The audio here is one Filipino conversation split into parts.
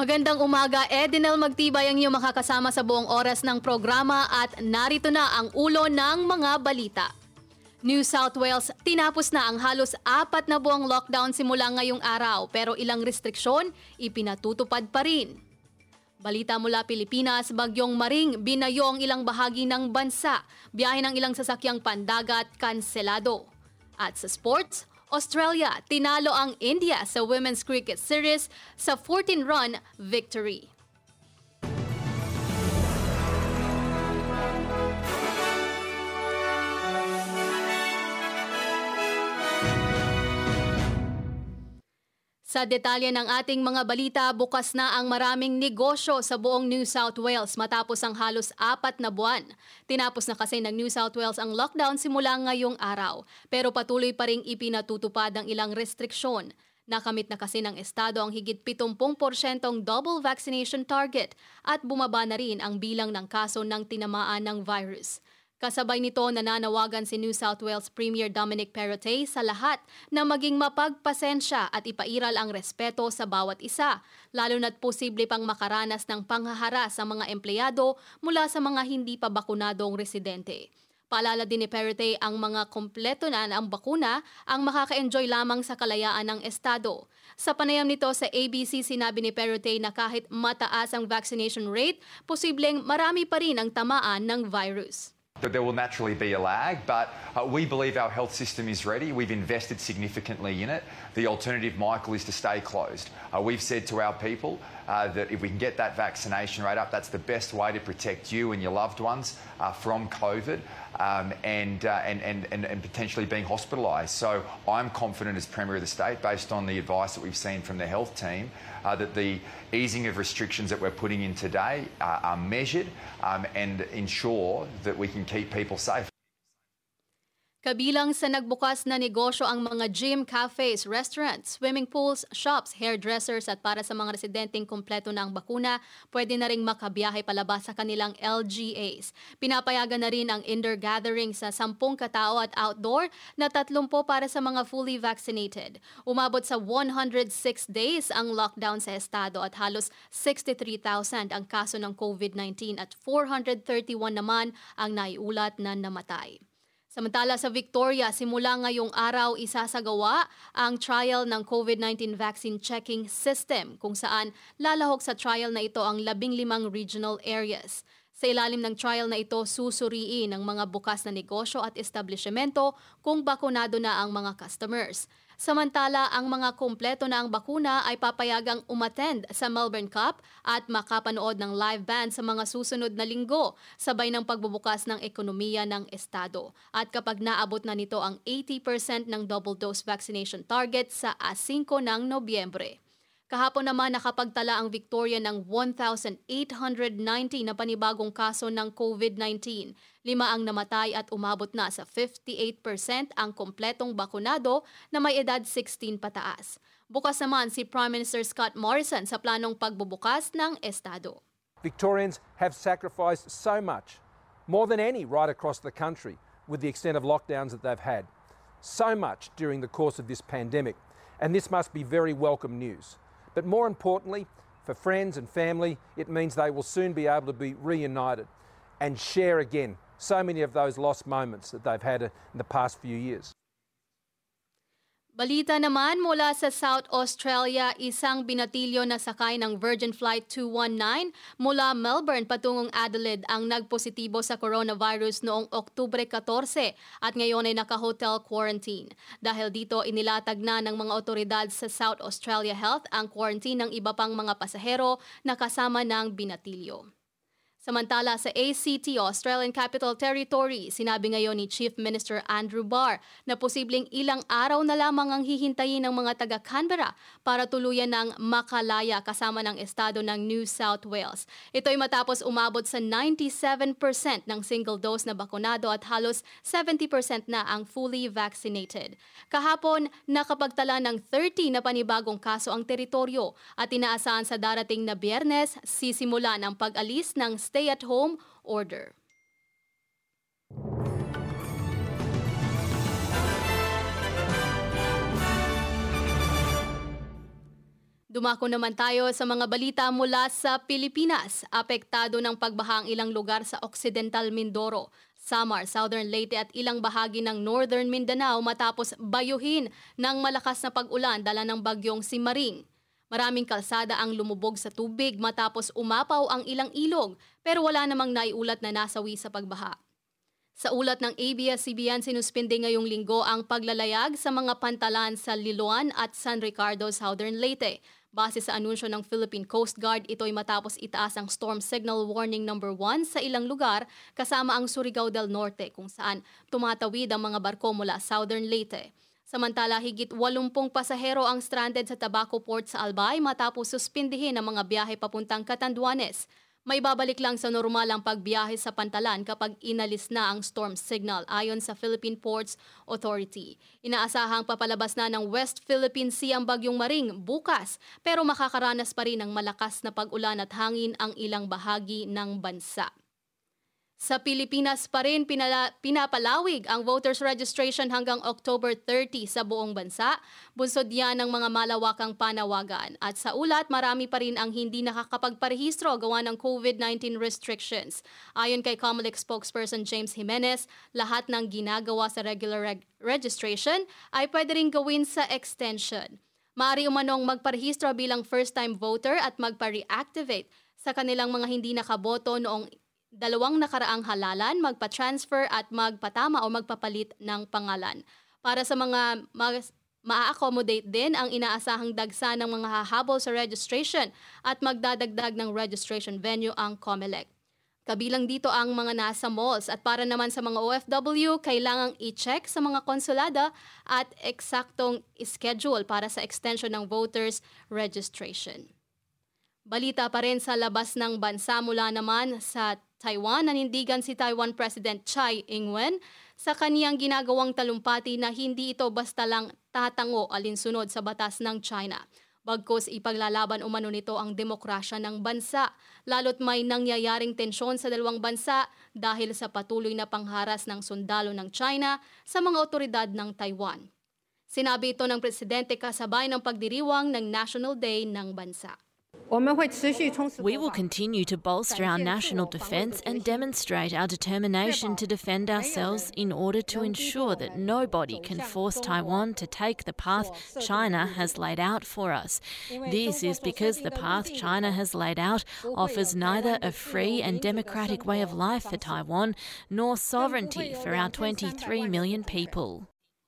Magandang umaga, Edinel Magtibay ang iyong makakasama sa buong oras ng programa at narito na ang ulo ng mga balita. New South Wales, tinapos na ang halos 4 na buwang lockdown simula ngayong araw pero ilang restriksyon ipinatutupad pa rin. Balita mula Pilipinas, bagyong Maring binayo ang ilang bahagi ng bansa, biyahe ng ilang sasakyang pandagat kanselado. At sa sports, Australia, tinalo ang India sa Women's Cricket Series sa 14-run victory. Sa detalye ng ating mga balita, bukas na ang maraming negosyo sa buong New South Wales matapos ang halos 4 na buwan. Tinapos na kasi ng New South Wales ang lockdown simula ngayong araw, pero patuloy pa ring ipinatutupad ang ilang restriksyon. Nakamit na kasi ng estado ang higit 70% double vaccination target at bumaba na rin ang bilang ng kaso ng tinamaan ng virus. Kasabay nito, nananawagan si New South Wales Premier Dominic Perrottet sa lahat na maging mapagpasensya at ipairal ang respeto sa bawat isa, lalo na't posible pang makaranas ng panghahara sa mga empleyado mula sa mga hindi pa bakunadong residente. Paalala din ni Perrottet ang mga kompleto na ang bakuna ang makaka-enjoy lamang sa kalayaan ng estado. Sa panayam nito sa ABC, sinabi ni Perrottet na kahit mataas ang vaccination rate, posibleng marami pa rin ang tamaan ng virus. There will naturally be a lag, but we believe our health system is ready. We've invested significantly in it. The alternative, Michael, is to stay closed. We've said to our people that if we can get that vaccination rate up, that's the best way to protect you and your loved ones from COVID and potentially being hospitalised. So I'm confident as Premier of the State, based on the advice that we've seen from the health team, that the easing of restrictions that we're putting in today are measured and ensure that we can keep people safe. Kabilang sa nagbukas na negosyo ang mga gym, cafes, restaurants, swimming pools, shops, hairdressers at para sa mga residenteng kumpleto na ang bakuna, pwede na ring makabiyahe palabas sa kanilang LGAs. Pinapayagan na rin ang indoor gathering sa 10 katao at outdoor na 30 para sa mga fully vaccinated. Umabot sa 106 days ang lockdown sa estado at halos 63,000 ang kaso ng COVID-19 at 431 naman ang naiulat na namatay. Samantala sa Victoria, simula ngayong araw isasagawa ang trial ng COVID-19 vaccine checking system kung saan lalahok sa trial na ito ang 15 regional areas. Sa ilalim ng trial na ito, susuriin ng mga bukas na negosyo at establishmento kung bakunado na ang mga customers. Samantala, ang mga kumpleto na ang bakuna ay papayagang umattend sa Melbourne Cup at makapanood ng live band sa mga susunod na linggo, sabay ng pagbubukas ng ekonomiya ng estado. At kapag naabot na nito ang 80% ng double dose vaccination target sa 5 ng Nobyembre. Kahapon naman nakapagtala ang Victoria ng 1,890 na panibagong kaso ng COVID-19. 5 ang namatay at umabot na sa 58% ang kompletong bakunado na may edad 16 pataas. Bukas naman si Prime Minister Scott Morrison sa planong pagbubukas ng estado. Victorians have sacrificed so much, more than any right across the country, with the extent of lockdowns that they've had. So much during the course of this pandemic, and this must be very welcome news. But more importantly, for friends and family, it means they will soon be able to be reunited and share again so many of those lost moments that they've had in the past few years. Balita naman mula sa South Australia, isang binatilyo na sakay ng Virgin Flight 219 mula Melbourne patungong Adelaide ang nagpositibo sa coronavirus noong Oktubre 14 at ngayon ay naka-hotel quarantine. Dahil dito, inilatag na ng mga otoridad sa South Australia Health ang quarantine ng iba pang mga pasahero na kasama ng binatilyo. Samantala sa ACT, Australian Capital Territory, sinabi ngayon ni Chief Minister Andrew Barr na posibleng ilang araw na lamang ang hihintayin ng mga taga-Canberra para tuluyan ng makalaya kasama ng estado ng New South Wales. Ito ay matapos umabot sa 97% ng single dose na bakunado at halos 70% na ang fully vaccinated. Kahapon, nakapagtala ng 30 na panibagong kaso ang teritoryo at inaasahan sa darating na Biyernes sisimulan ang pag-alis ng stay-at-home order. Dumako naman tayo sa mga balita mula sa Pilipinas. Apektado ng pagbaha ang ilang lugar sa Occidental Mindoro, Samar, Southern Leyte at ilang bahagi ng Northern Mindanao matapos bayuhin ng malakas na pag-ulan dala ng bagyong Simaring. Maraming kalsada ang lumubog sa tubig matapos umapaw ang ilang ilog pero wala namang naiulat na nasawi sa pagbaha. Sa ulat ng ABS-CBN, sinuspinde ngayong linggo ang paglalayag sa mga pantalan sa Liloan at San Ricardo, Southern Leyte. Base sa anunsyo ng Philippine Coast Guard, ito'y matapos itaas ang Storm Signal Warning No. 1 sa ilang lugar kasama ang Surigao del Norte kung saan tumatawid ang mga barko mula Southern Leyte. Samantala, higit 80 pasahero ang stranded sa Tabaco Port sa Albay matapos suspindihin ang mga biyahe papuntang Catanduanes. May babalik lang sa normal ang pagbiyahe sa pantalan kapag inalis na ang storm signal ayon sa Philippine Ports Authority. Inaasahang papalabas na ng West Philippine Sea ang bagyong Maring bukas pero makakaranas pa rin ng malakas na pag-ulan at hangin ang ilang bahagi ng bansa. Sa Pilipinas pa rin pinapalawig ang voters registration hanggang October 30 sa buong bansa. Bunsod yan ng mga malawakang panawagan. At sa ulat, marami pa rin ang hindi nakakapagparehistro gawa ng COVID-19 restrictions. Ayon kay COMELEC spokesperson James Jimenez, lahat ng ginagawa sa regular registration ay pwede rin gawin sa extension. Maaari umanong magparehistro bilang first-time voter at magpa-reactivate sa kanilang mga hindi nakaboto noong dalawang nakaraang halalan, magpa-transfer at magpatama o magpapalit ng pangalan. Para sa mga ma-accommodate din ang inaasahang dagsa ng mga hahabol sa registration at magdadagdag ng registration venue ang COMELEC. Kabilang dito ang mga nasa malls at para naman sa mga OFW, kailangang i-check sa mga konsulada at eksaktong schedule para sa extension ng voters registration. Balita pa rin sa labas ng bansa mula naman sa Taiwan, nanindigan si Taiwan President Tsai Ing-wen sa kaniyang ginagawang talumpati na hindi ito basta lang tatango alinsunod sa batas ng China. Bagkus ipaglalaban umano nito ang demokrasya ng bansa, lalo't may nangyayaring tensyon sa dalawang bansa dahil sa patuloy na pangharas ng sundalo ng China sa mga otoridad ng Taiwan. Sinabi ito ng presidente kasabay ng pagdiriwang ng National Day ng bansa. We will continue to bolster our national defence and demonstrate our determination to defend ourselves in order to ensure that nobody can force Taiwan to take the path China has laid out for us. This is because the path China has laid out offers neither a free and democratic way of life for Taiwan nor sovereignty for our 23 million people.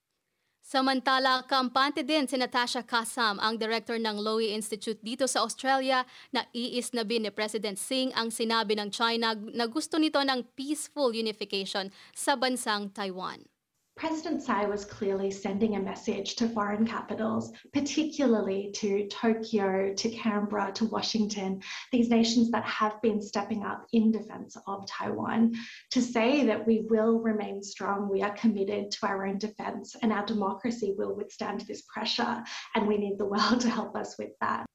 Samantala, kampante din si Natasha Kassam, ang director ng Lowy Institute dito sa Australia, na iisnabin ni President Xi ang sinabi ng China na gusto nito ng peaceful unification sa bansang Taiwan. President Tsai was clearly sending a message to foreign capitals, particularly to Tokyo, to Canberra, to Washington, these nations that have been stepping up in defense of Taiwan, to say that we will remain strong, we are committed to our own defense, and our democracy will withstand this pressure, and we need the world to help us with that.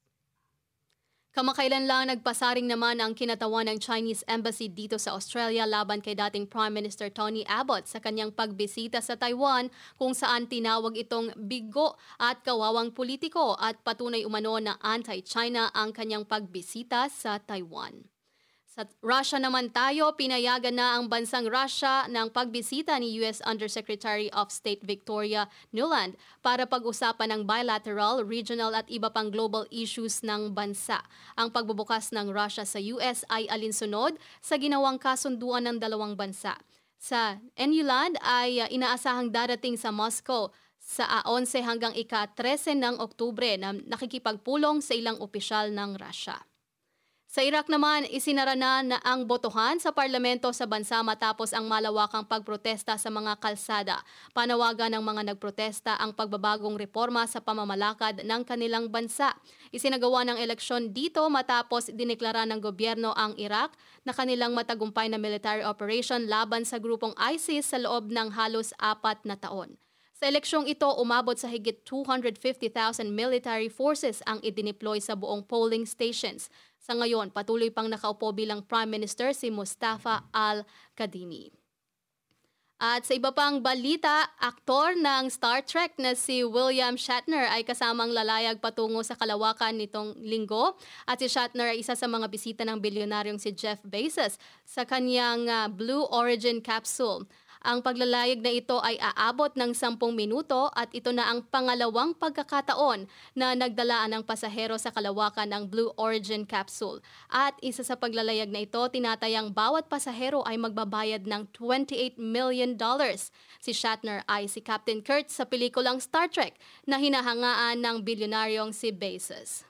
Kamakailan lang nagpasaring naman ang kinatawan ng Chinese Embassy dito sa Australia laban kay dating Prime Minister Tony Abbott sa kanyang pagbisita sa Taiwan kung saan tinawag itong bigo at kawawang politiko at patunay umano na anti-China ang kanyang pagbisita sa Taiwan. Sa Russia naman tayo, pinayagan na ang bansang Russia ng pagbisita ni US Undersecretary of State Victoria Nuland para pag-usapan ng bilateral, regional at iba pang global issues ng bansa. Ang pagbubukas ng Russia sa US ay alinsunod sa ginawang kasunduan ng dalawang bansa. Sa Nuland ay inaasahang darating sa Moscow sa 11 hanggang ika-13 ng Oktubre na nakikipagpulong sa ilang opisyal ng Russia. Sa Iraq naman, isinara na ang botohan sa parlamento sa bansa matapos ang malawakang pagprotesta sa mga kalsada. Panawagan ng mga nagprotesta ang pagbabagong reforma sa pamamalakad ng kanilang bansa. Isinagawa ng eleksyon dito matapos dineklara ng gobyerno ang Iraq na kanilang matagumpay na military operation laban sa grupong ISIS sa loob ng halos 4 na taon. Sa eleksyong ito, umabot sa higit 250,000 military forces ang idineploy sa buong polling stations. Sa ngayon, patuloy pang nakaupo bilang Prime Minister si Mustafa al-Kadhimi. At sa iba pang balita, aktor ng Star Trek na si William Shatner ay kasamang lalayag patungo sa kalawakan nitong linggo. At si Shatner ay isa sa mga bisita ng bilyonaryong si Jeff Bezos sa kanyang Blue Origin capsule. Ang paglalayag na ito ay aabot ng 10 minuto at ito na ang pangalawang pagkakataon na nagdalaan ng pasahero sa kalawakan ng Blue Origin capsule. At isa sa paglalayag na ito, tinatayang bawat pasahero ay magbabayad ng $28 million. Si Shatner ay si Captain Kirk sa pelikulang Star Trek na hinahangaan ng bilyonaryong si Bezos.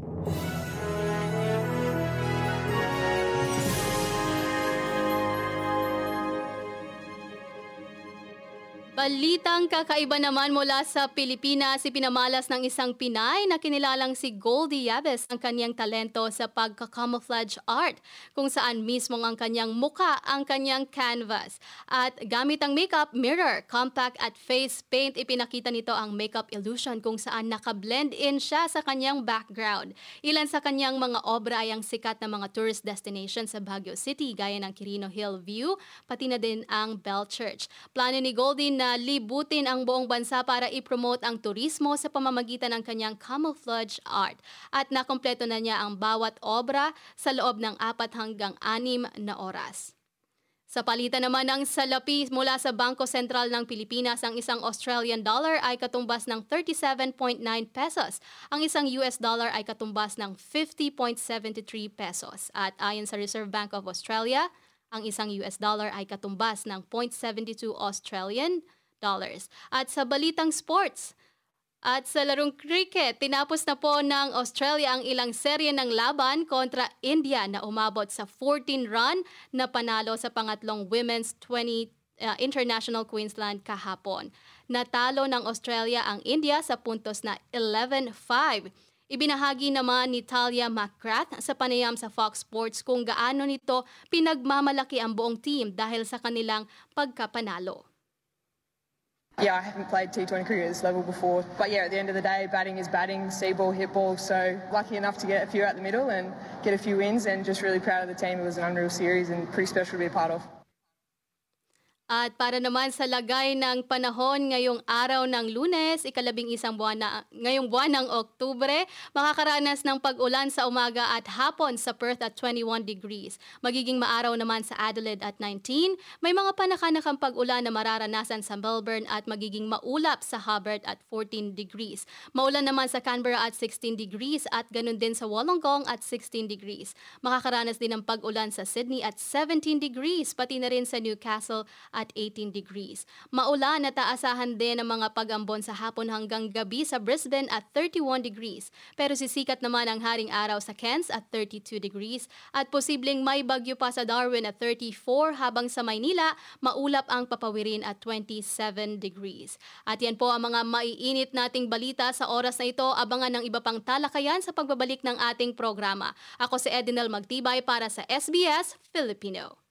Balitang kakaiba naman mula sa Pilipinas, ipinamalas ng isang Pinay na kinilalang si Goldie Yabes ang kanyang talento sa pagka-camouflage art, kung saan mismo ang kanyang muka ang kanyang canvas. At gamit ang makeup, mirror, compact at face paint, ipinakita nito ang makeup illusion kung saan nakablend in siya sa kanyang background. Ilan sa kanyang mga obra ay ang sikat na mga tourist destination sa Baguio City gaya ng Quirino Hill View, pati na din ang Bell Church. Plano ni Goldie na libutin ang buong bansa para i-promote ang turismo sa pamamagitan ng kanyang camouflage art. At nakompleto na niya ang bawat obra sa loob ng 4 hanggang 6 na oras. Sa palitan naman ng salapi mula sa Bangko Sentral ng Pilipinas, ang isang Australian dollar ay katumbas ng 37.9 pesos. Ang isang US dollar ay katumbas ng 50.73 pesos. At ayon sa Reserve Bank of Australia, ang isang US dollar ay katumbas ng 0.72 Australian dollars. At sa balitang sports, at sa larong cricket, tinapos na po ng Australia ang ilang serye ng laban kontra India na umabot sa 14-run na panalo sa pangatlong Women's 20 International Queensland kahapon. Natalo ng Australia ang India sa puntos na 11-5. Ibinahagi naman ni Talia McGrath sa panayam sa Fox Sports kung gaano nito pinagmamalaki ang buong team dahil sa kanilang pagkapanalo. Yeah, I haven't played T20 cricket at this level before. But yeah, at the end of the day, batting is batting, see ball, hit ball. So lucky enough to get a few out the middle and get a few wins, and just really proud of the team. It was an unreal series and pretty special to be a part of. At para naman sa lagay ng panahon ngayong araw ng Lunes, ngayong buwan ng Oktubre, makakaranas ng pag-ulan sa umaga at hapon sa Perth at 21 degrees. Magiging maaraw naman sa Adelaide at 19. May mga panakanakang pag-ulan na mararanasan sa Melbourne at magiging maulap sa Hobart at 14 degrees. Maulan naman sa Canberra at 16 degrees at ganun din sa Wollongong at 16 degrees. Makakaranas din ng pag-ulan sa Sydney at 17 degrees, pati na rin sa Newcastle at 18 degrees. Maulan at aasahan din ang mga pag-ambon sa hapon hanggang gabi sa Brisbane at 31 degrees. Pero sisikat naman ang haring araw sa Cairns at 32 degrees at posibleng may bagyo pa sa Darwin at 34 habang sa Maynila maulap ang papawirin at 27 degrees. At yan po ang mga maiinit nating balita sa oras na ito. Abangan ng iba pang talakayan sa pagbabalik ng ating programa. Ako si Edinel Magtibay para sa SBS Filipino.